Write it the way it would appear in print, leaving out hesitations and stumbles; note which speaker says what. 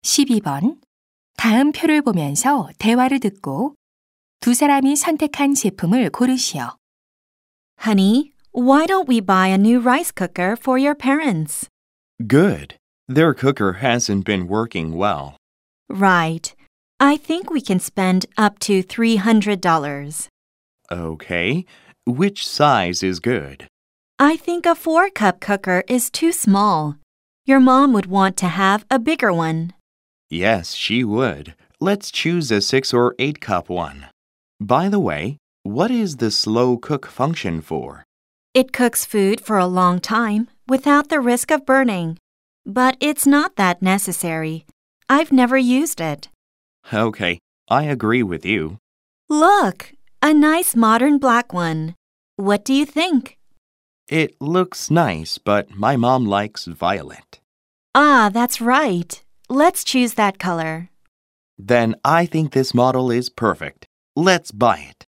Speaker 1: 12번. 다음 표를 보면서 대화를 듣고 두 사람이 선택한 제품을 고르시오.
Speaker 2: Honey, why don't we buy a new rice cooker for your parents?
Speaker 3: Good. Their cooker hasn't been working well.
Speaker 2: Right. I think we can spend up to $300.
Speaker 3: Okay. Which size is good?
Speaker 2: I think a 4-cup cooker is too small. Your mom would want to have a bigger one.
Speaker 3: Yes, she would. Let's choose a 6 or 8 cup one. By the way, what is the slow cook function for?
Speaker 2: It cooks food for a long time without the risk of burning. But it's not that necessary. I've never used it.
Speaker 3: Okay, I agree with you.
Speaker 2: Look, a nice modern black one. What do you think?
Speaker 3: It looks nice, but my mom likes violet.
Speaker 2: Ah, that's right. Let's choose that color.
Speaker 3: Then I think this model is perfect. Let's buy it.